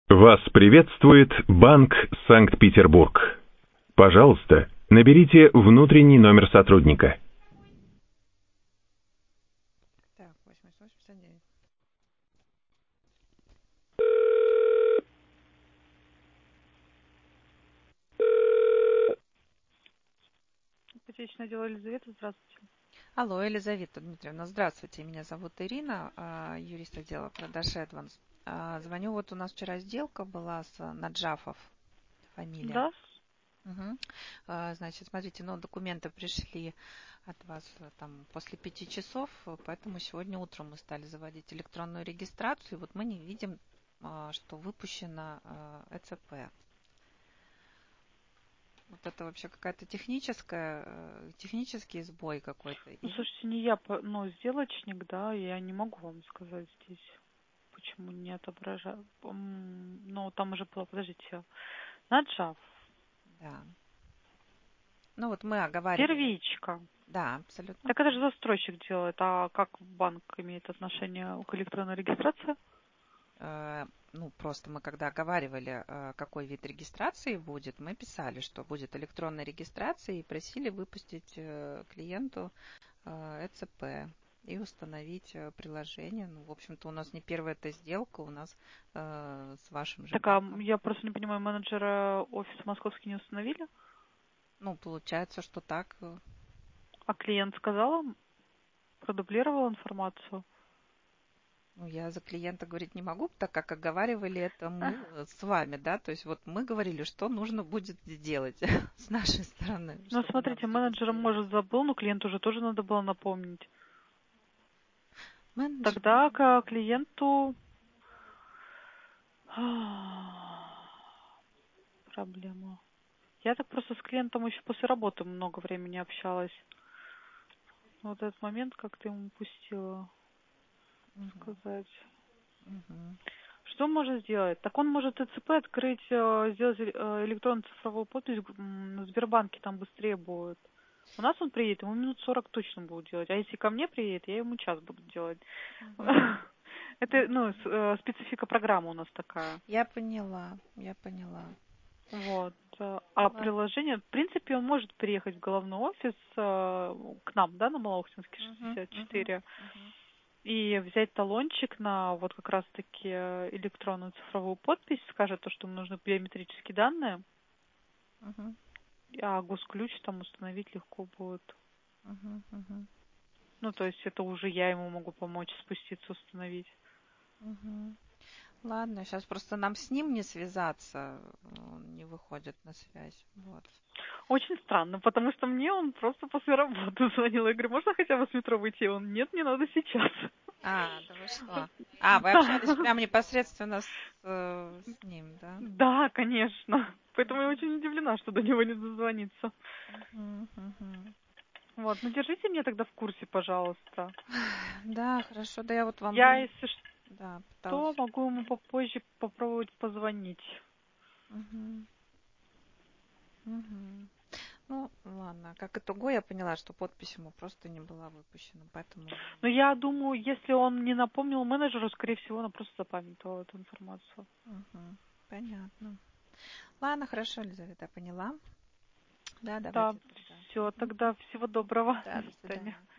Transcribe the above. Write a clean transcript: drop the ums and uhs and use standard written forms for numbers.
Вас приветствует Банк Санкт-Петербург. Пожалуйста, наберите внутренний номер сотрудника. Так, 8859. Ипотечное дело Елизавета, здравствуйте. Алло, Елизавета Дмитриевна, здравствуйте. Меня зовут Ирина, юрист отдела продаж Эдванс. Звоню, вот у нас вчера сделка была с Наджафов, фамилия. Да? Угу. Значит, смотрите, документы пришли от вас там после 5 часов, поэтому сегодня утром мы стали заводить электронную регистрацию, и вот мы не видим, что выпущено ЭЦП. Вот это вообще какая-то технический сбой какой-то. Слушайте, не я, сделочник, да, я не могу вам сказать здесь, почему не отображаю. Там уже было, подождите, Наджаф. Да. Вот мы оговаривали. Первичка. Да, абсолютно. Так это же застройщик делает, а как банк имеет отношение к электронной регистрации? Просто мы когда оговаривали, какой вид регистрации будет, мы писали, что будет электронная регистрация и просили выпустить клиенту ЭЦП и установить приложение. В общем-то, у нас не первая эта сделка, у нас с вашим же банком. Я просто не понимаю, менеджера офиса московский не установили? Получается, что так. А клиент сказал, продублировал информацию? Я за клиента говорить не могу, так как оговаривали это мы с вами, да, то есть вот мы говорили, что нужно будет сделать с нашей стороны. Смотрите, менеджер, может, забыл, но клиенту уже тоже надо было напомнить. Тогда к клиенту проблема. Я так просто с клиентом еще после работы много времени общалась. Вот этот момент как-то ему упустила сказать. Что может сделать? Так он может ЭЦП открыть, сделать электронную цифровую подпись в Сбербанке, там быстрее будет. У нас он приедет, ему минут 40 точно будет делать. А если ко мне приедет, я ему час буду делать. Это, специфика программы у нас такая. Я поняла. Вот. А приложение, в принципе, он может приехать в головной офис к нам, да, на Малоухтинский 64, и взять талончик на вот как раз-таки электронную цифровую подпись, скажет то, что ему нужны биометрические данные, а госключ там установить легко будет. То есть это уже я ему могу помочь спуститься, установить. Ладно, сейчас просто нам с ним не связаться, он не выходит на связь. Вот. Очень странно, потому что мне он просто после работы звонил. Я говорю, можно хотя бы с метро выйти? Он, нет, не надо сейчас. Да вы что? Вы общались прямо непосредственно с ним, да? Да, конечно. Поэтому я очень удивлена, что до него не дозвониться. Вот, держите меня тогда в курсе, пожалуйста. Да, хорошо, да я вот вам... Я, если что, могу ему попозже попробовать позвонить. Ладно. Как итого, я поняла, что подпись ему просто не была выпущена, поэтому... Я думаю, если он не напомнил менеджеру, скорее всего, она просто запамятовала эту информацию. Понятно. Ладно, хорошо, Елизавета, я поняла. Да, давайте. Да, все, тогда всего доброго. Да, до свидания.